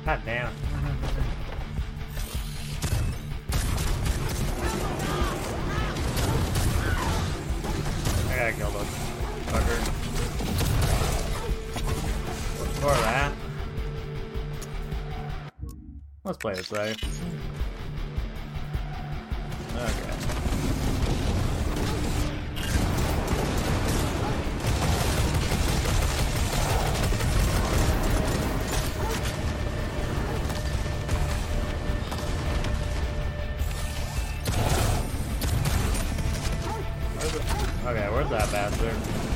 God damn. I gotta kill this fucker. Before that, let's play it safe. Okay. Okay, where's that bastard?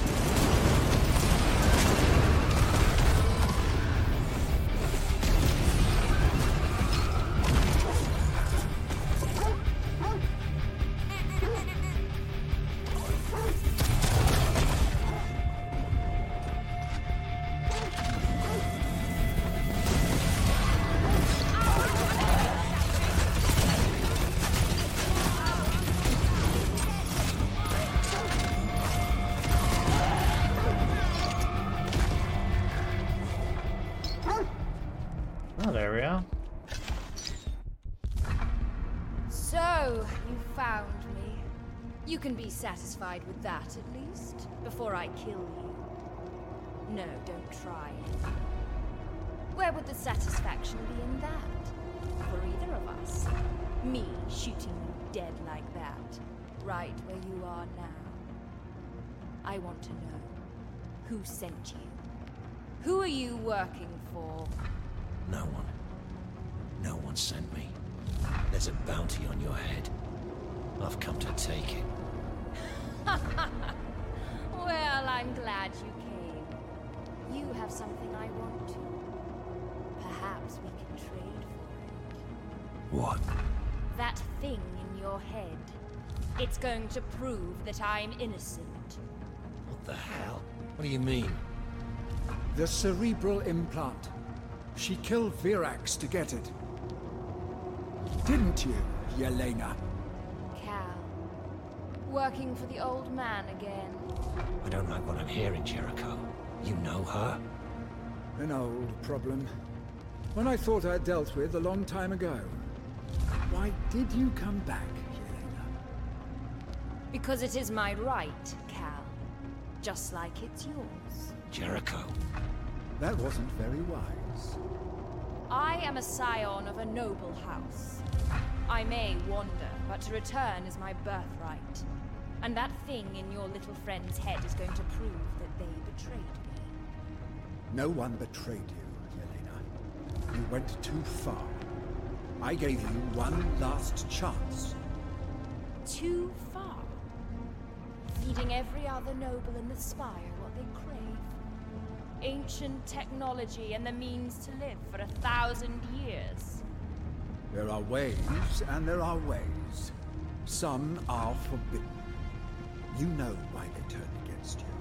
Oh, there we go. So, you found me. You can be satisfied with that, at least, before I kill you. No, don't try. Where would the satisfaction be in that? For either of us. Me shooting you dead like that, right where you are now. I want to know, who sent you? Who are you working for? No one. No one sent me. There's a bounty on your head. I've come to take it. Well, I'm glad you came. You have something I want to. Perhaps we can trade for it. What? That thing in your head. It's going to prove that I'm innocent. What the hell? What do you mean? The cerebral implant. She killed Virax to get it. Didn't you, Yelena? Cal. Working for the old man again. I don't like what I'm hearing, Jericho. You know her? An old problem. One I thought I'd dealt with a long time ago. Why did you come back, Yelena? Because it is my right, Cal. Just like it's yours. Jericho. That wasn't very wise. I am a scion of a noble house. I may wander, but to return is my birthright. And that thing in your little friend's head is going to prove that they betrayed me. No one betrayed you, Yelena. You went too far. I gave you one last chance. Too far. Feeding every other noble in the Spire what they crave. Ancient technology and the means to live for 1,000 years. There are ways, and there are ways. Some are forbidden. You know why they turned against you.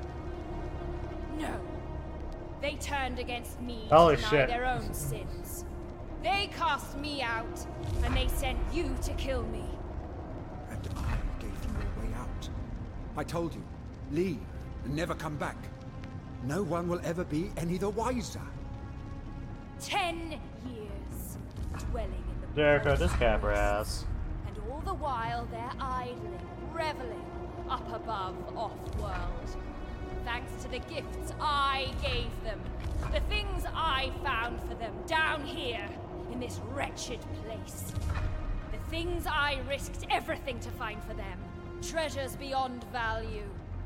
No. They turned against me Holy to deny shit. their own sins. They cast me out, and they sent you to kill me. And I gave you a way out. I told you, leave and never come back. No one will ever be any the wiser. 10 years, dwelling in the Jericho, this forest. capper ass. And all the while they're idling, reveling, up above, off-world. Thanks to the gifts I gave them. The things I found for them down here, in this wretched place. The things I risked everything to find for them. Treasures beyond value.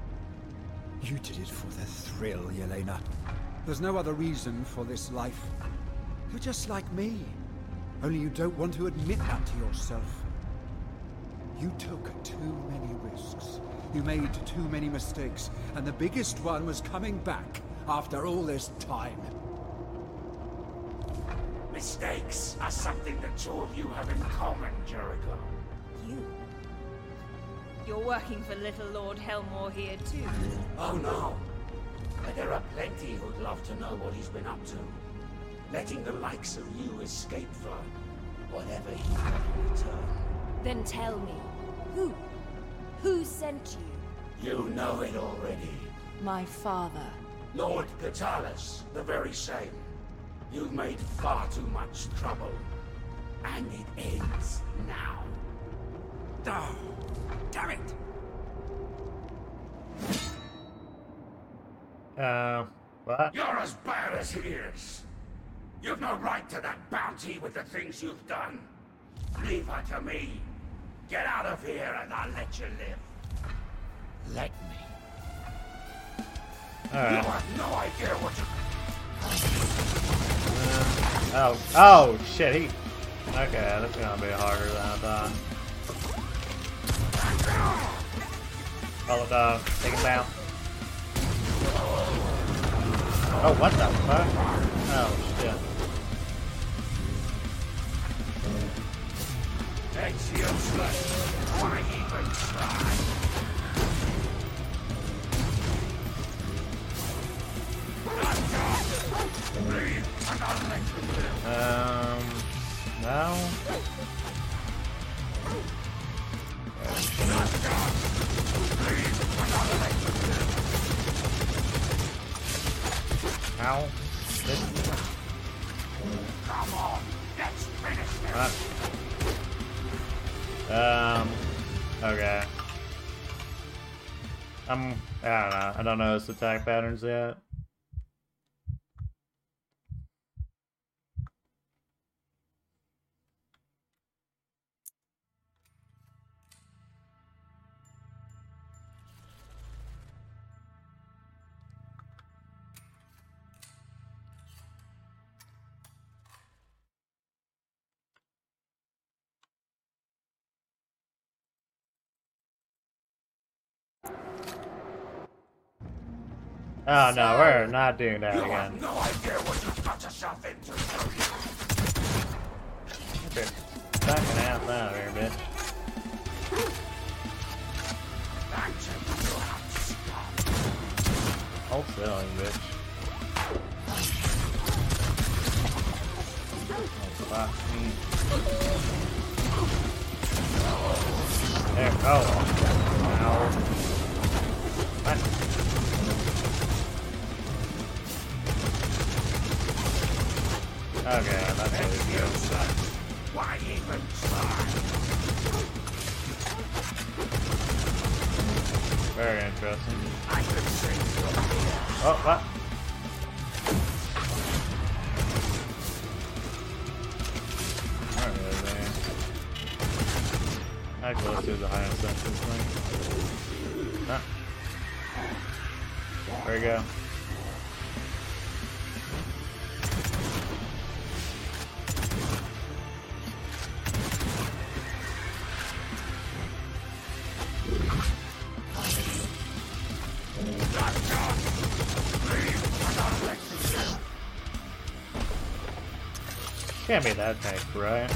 You did it for the thrill, Yelena. There's no other reason for this life. You're just like me. Only you don't want to admit that to yourself. You took too many risks. You made too many mistakes. And the biggest one was coming back after all this time. Mistakes are something the two of you have in common, Jericho. You? You're working for Little Lord Helmore here too. Oh no. But there are plenty who'd love to know what he's been up to. Letting the likes of you escape from whatever he got in return. Then tell me, who? Who sent you? You know it already. My father. Lord Catalis, the very same. You've made far too much trouble. And it ends now. Oh, damn it! What? You're as bad as he is. You've no right to that bounty with the things you've done. Leave her to me. Get out of here and I'll let you live. Let me. You Alright. have no idea what you... Oh shit, he... Okay, that's gonna be harder than I thought. Follow dog, take him down. Oh, what the fuck? Oh shit. It's useless. Why even try? Leave and I'll let you live. No? Ow. Come on, let's finish this. Okay. I don't know. I don't know his attack patterns yet. Oh no, we're not doing that You again. have no idea what you've got yourself into. Okay. Backing ass out of here, bitch. Thanks, you have to stop. Hold still, you bitch. Oh, fuck me. There, oh. Ow. What? Okay, that's what it is. Why even try? Very interesting. I could save you. Oh, what? Not really there. Actually, let's do the high senses thing. Ah. There we go. Can't be that tank, right?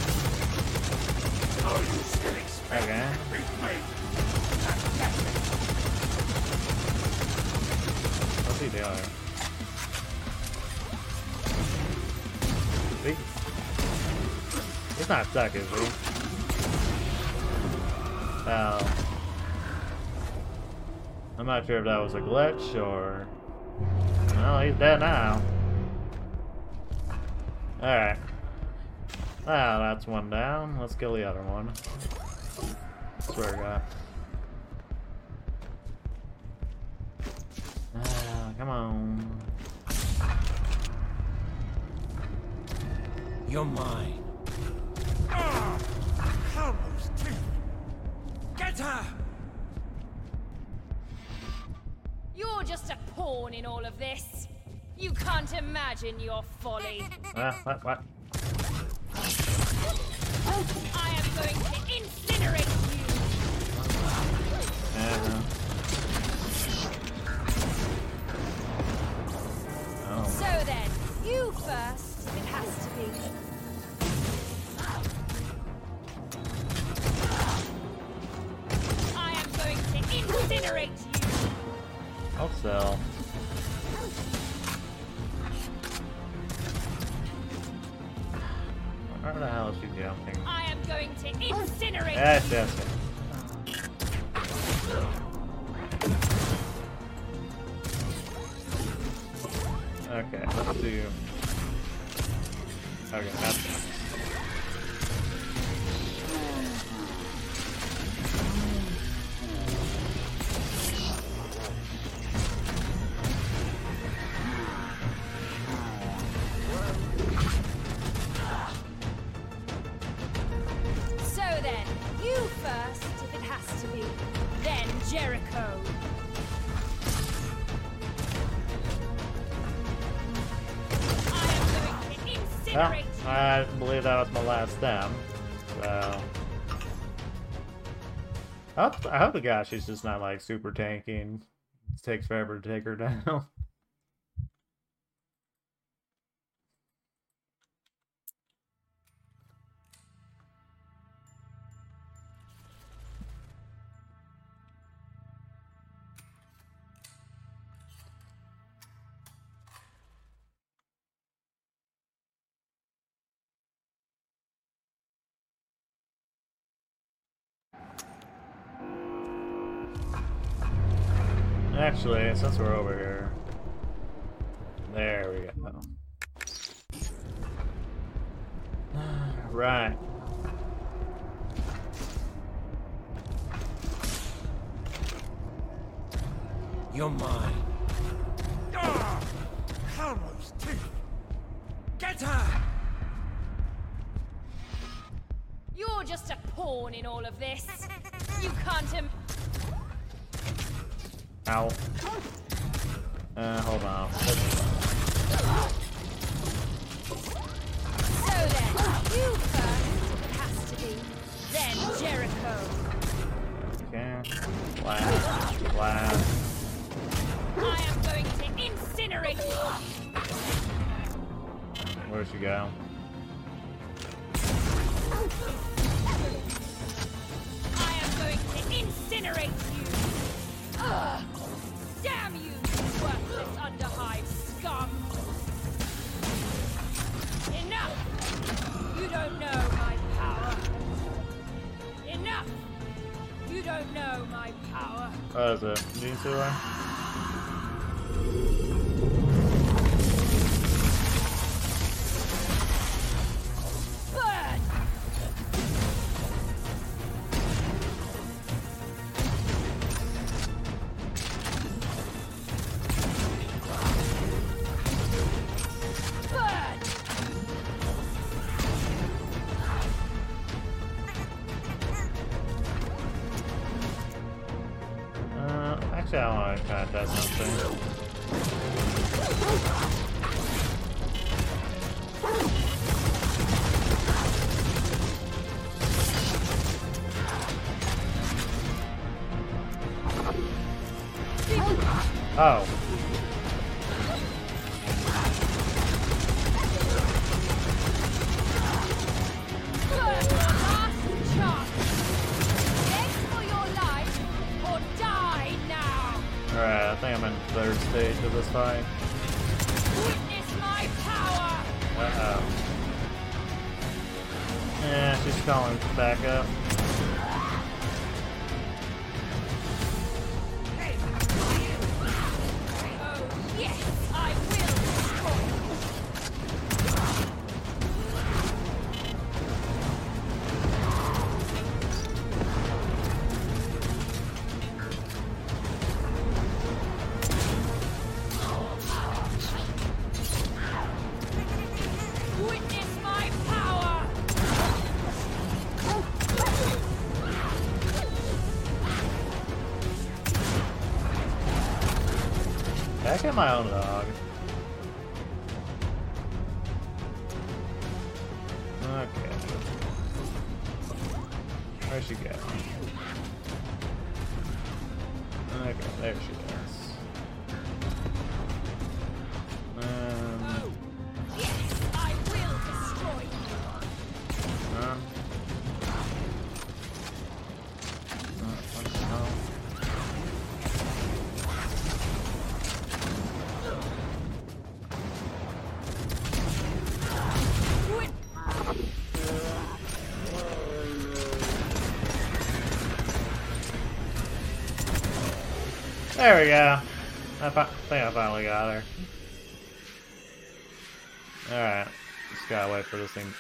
Oh, you still expect Okay. to beat me? What's he doing? See? He's not stuck, is he? Oh. I'm not sure if that was a glitch or... Well, he's dead now. Alright. Ah, that's one down. Let's kill the other one. Swear to God. Ah, come on. You're mine. Get her! You're just a pawn in all of this. You can't imagine your folly. What? I am going to incinerate you. Oh. So then, you first, it has to be. I am going to incinerate you. I'll sell. Where the hell is she jumping? I am going to incinerate Yes, you. yes, yes. Okay, let's do Okay, that's So then, you first, if it has to be. Then Jericho. I am going to well, incinerate I believe that was my last stem. So I hope the gosh she's just not like super tanking. It takes forever to take her down. Actually, since we're over here, there we go. Right. You're mine. Halmo's teeth! Get her! You're just a pawn in all of this. You can't Ow. Hold on. So then, you first, if it has to be. Then Jericho. Okay. Blast. I am going to incinerate you. Where'd she go? I am going to incinerate you. Ugh. Damn you, worthless underhive scum! Enough! You don't know my power. Enough! You don't know my power. Oh, is it Gene Sealer? Burn! Burn! Actually, I want to kind of test something. Oh. Burn your last chance! Beg for your life, or die now! Alright, I think I'm in the third stage of this fight. Witness my power! Uh-oh. Yeah, she's calling back up. Oh, yes, I will destroy you! Witness my power! I get my own dog. Okay. Where'd she go? Okay, there she is. Yes, I will destroy you! What the hell? There we go. I think I finally got her. Alright. Just gotta wait for this thing.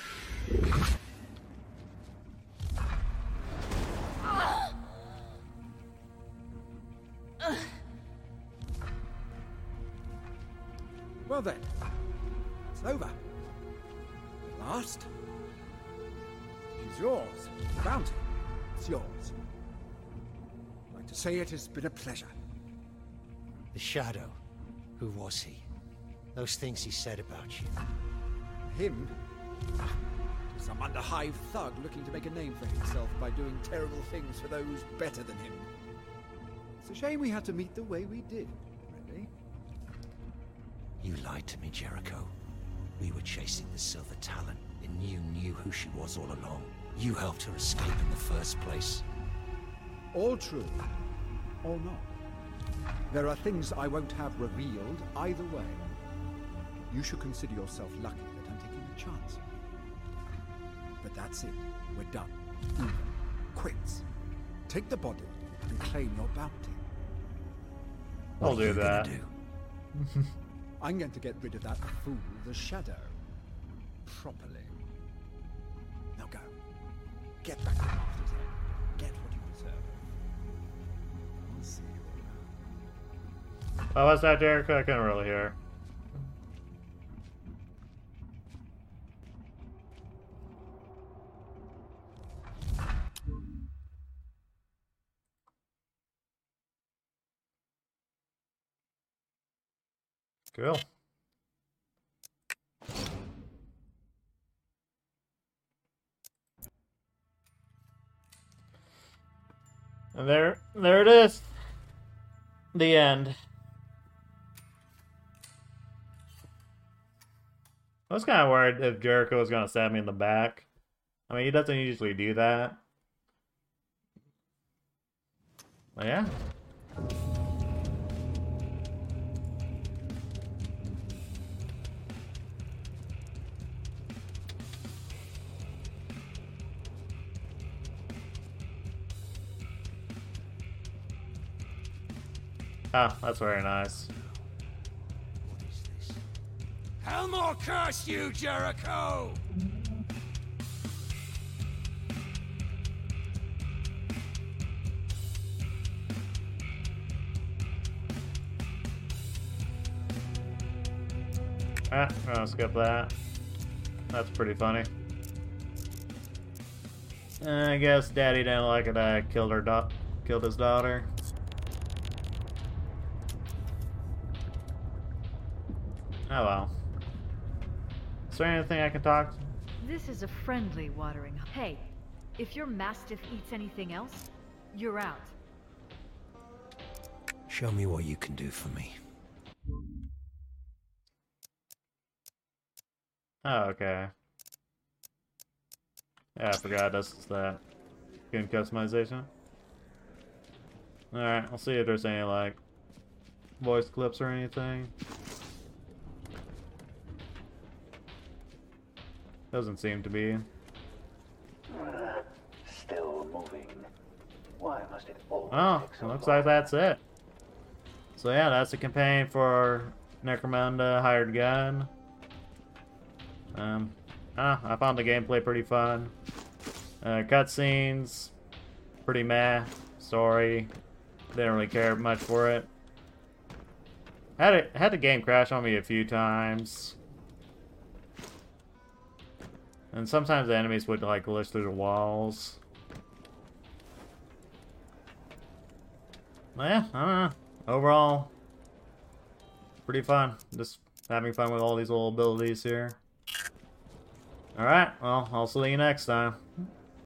Well then, it's over. At last. It's yours. The bounty. It's yours. I'd like to say it has been a pleasure. The Shadow. Who was he? Those things he said about you. Him? Some underhive thug looking to make a name for himself by doing terrible things for those better than him. It's a shame we had to meet the way we did, really. You lied to me, Jericho. We were chasing the Silver Talon, and you knew who she was all along. You helped her escape in the first place. All true, or not. There are things I won't have revealed either way. You should consider yourself lucky that I'm taking a chance. But that's it. We're done. Even. Quits. Take the body and claim your bounty. I'll What are do you gonna that. do? I'm going to get rid of that fool, the Shadow. Properly. Now go. Get back to Master's Head. Get what you deserve. I'll see you around. Oh, what's that, Jericho? I couldn't really hear. Cool. And there it is. The end. I was kind of worried if Jericho was going to stab me in the back. I mean, he doesn't usually do that. But yeah. Oh, that's very nice. What is this? Helmore curse you, Jericho! Ah, I'll skip that. That's pretty funny. I guess Daddy didn't like it. I killed his daughter. Oh well. Is there anything I can talk to? This is a friendly watering. Hey, if your Mastiff eats anything else, you're out. Show me what you can do for me. Oh, okay. Yeah, I forgot this is that skin customization. Alright, I'll see if there's any, like, voice clips or anything. Doesn't seem to be. Still moving. Why must it always Oh, take so looks long? like that's it. So yeah, that's the campaign for Necromunda Hired Gun. I found the gameplay pretty fun. Cutscenes, pretty meh. Story, didn't really care much for it. Had the game crash on me a few times. And sometimes the enemies would like glitch through the walls. But yeah, I don't know. Overall, pretty fun. Just having fun with all these little abilities here. Alright, well, I'll see you next time.